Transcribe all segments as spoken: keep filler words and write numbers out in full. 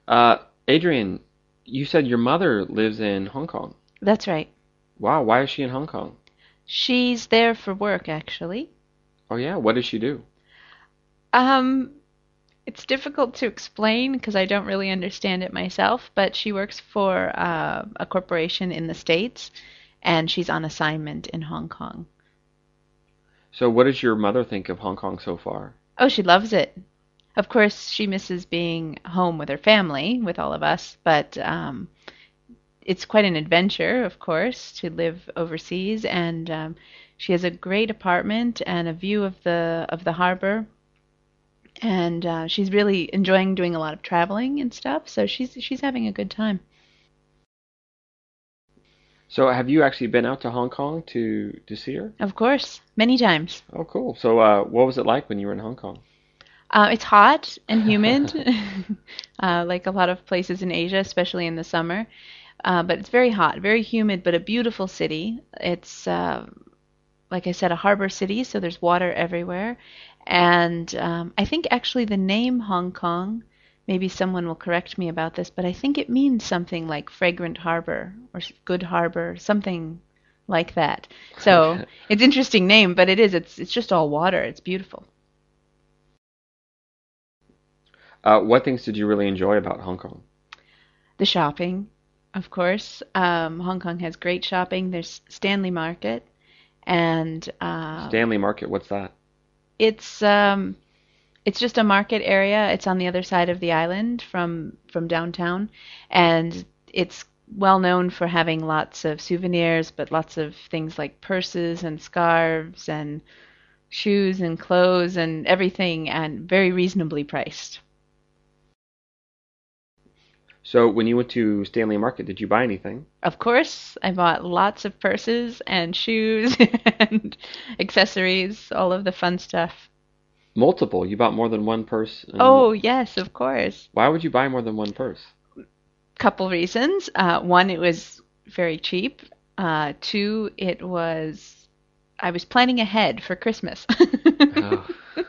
Uh, Adrian, you said your mother lives in Hong Kong. That's right. Wow, why is she in Hong Kong? She's there for work, actually. Oh yeah, what does she do? Um, it's difficult to explain because I don't really understand it myself, but she works for uh, a corporation in the States and she's on assignment in Hong Kong. So what does your mother think of Hong Kong so far? Oh, she loves it. Of course, she misses being home with her family, with all of us, but um, it's quite an adventure, of course, to live overseas. And um, she has a great apartment and a view of the of the harbor. And uh, she's really enjoying doing a lot of traveling and stuff. So she's she's having a good time. So have you actually been out to Hong Kong to to see her? Of course, many times. Oh, cool. So uh, what was it like when you were in Hong Kong? Uh, it's hot and humid, uh, like a lot of places in Asia, especially in the summer. Uh, but it's very hot, very humid, but a beautiful city. It's uh, like I said, a harbor city, so there's water everywhere. And um, I think actually the name Hong Kong, maybe someone will correct me about this, but I think it means something like fragrant harbor or good harbor, something like that. So Okay. it's an interesting name, but it is. It's it's just all water. It's beautiful. Uh, what things did you really enjoy about Hong Kong? The shopping, of course. Um, Hong Kong has great shopping. There's Stanley Market, and uh, Stanley Market, what's that? it's um, it's just a market area. It's on the other side of the island from from downtown, and it's well known for having lots of souvenirs, but lots of things like purses and scarves and shoes and clothes and everything, and very reasonably priced. So when you went to Stanley Market, did you buy anything? Of course, I bought lots of purses and shoes and accessories, all of the fun stuff. Multiple. You bought more than one purse. And Oh, yes, of course. why would you buy more than one purse? Couple reasons. Uh, one, it was very cheap. Uh, two, it was I was planning ahead for Christmas. Oh.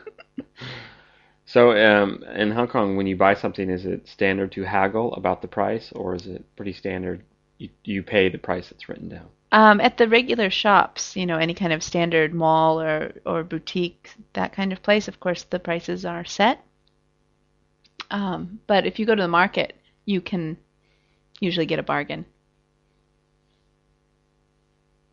So um, in Hong Kong, when you buy something, is it standard to haggle about the price, or is it pretty standard? You, you pay the price that's written down. Um, at the regular shops, you know, any kind of standard mall or, or boutique, that kind of place, of course, the prices are set. Um, but if you go to the market, you can usually get a bargain.